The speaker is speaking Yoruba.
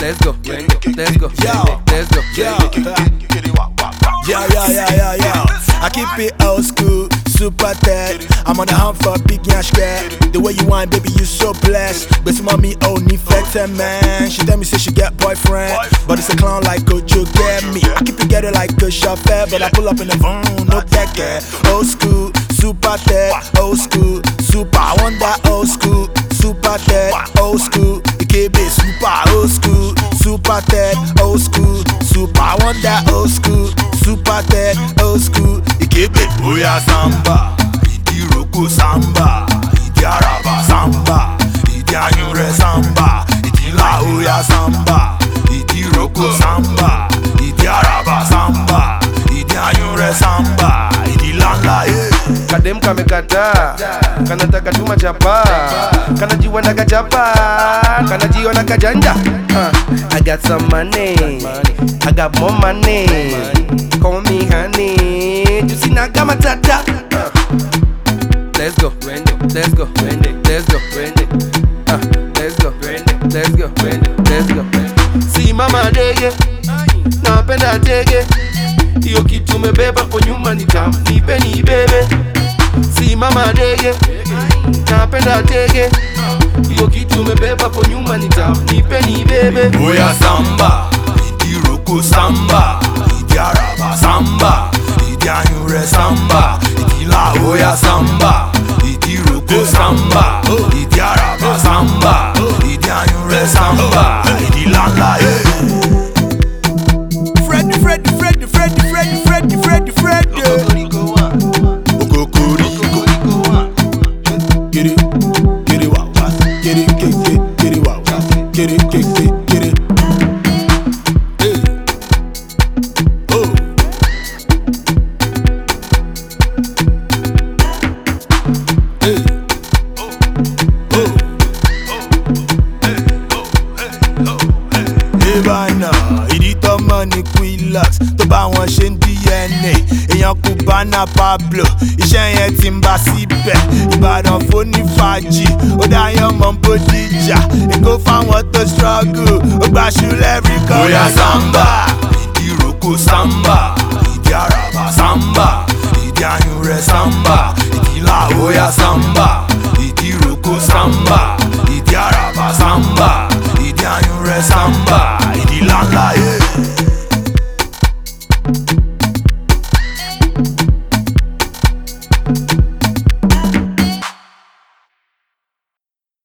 let's go, let's go, Yo, let's go. Yeah. I keep it old school, super tight. I'm on the hunt for a big yash girl. The way you whine, baby, you so blessed. But some mommy only flex man. She tell me say she get boyfriend, but it's a clown like Kojo get me. I keep it together like a chauffeur, but I pull up in the van, no tech. Old school, super tight. Old school, super. I want that old school, super tight. Old school, it can be super. Old school, super tight. Old school, super. I want that old school, super tight. Old school, it can be Oya Samba, Idi Roko Samba, Idi Araba Samba, Idi Anyure Samba, Idi La Oya Samba, Idi Roko Samba, Idi Araba Samba, Idi Anyure Samba, Idi Lala Kadem kamekata, kanataka tuma chapa, kanajiwa na kachapa, kanajiwa na kajanja. I got some money, I got more money. Call me honey, you see naga matata. Let's go, let's go, let's go, let's go, let's go. See mama dege, napenda dege. Iyo kitu umebeba kwa nyuma ni tamu, nipe ni bebe. Si mama dege, napenda dege. Iyo kitu umebeba kwa nyuma ni tamu, nipe ni bebe. Oya Samba, Idi Roko Samba, Idi Araba Samba, Idi Anyure Samba, Idi La Oya Samba, Idi Roko Samba, Idi Araba Samba, Idi Anyure Samba, Idi Lala Freddy. Okokoriko. Get it, wow, get it, wow, get it. Hey, oh. Hey, Ìdítọ́ mọ́ ní Quilox tó bá wọn ṣe ń DNA. Èèyàn Cubana Pablo, iṣẹ́ yẹn ti ń bá síbẹ̀. Ìbàdàn fóní fàájì, ó dáyọ̀ mọ́ Bódìjà. Èkó fáwọn tó struggle, ó gbà ṣúlẹ̀ every corner. Oya Samba, Idi Roko Samba, Idi Araba Samba, Idi Anyure Samba, Idi La Oya Samba, Idi Roko Samba, Idi Araba Samba, Idi Anyure Samba, Idi Lala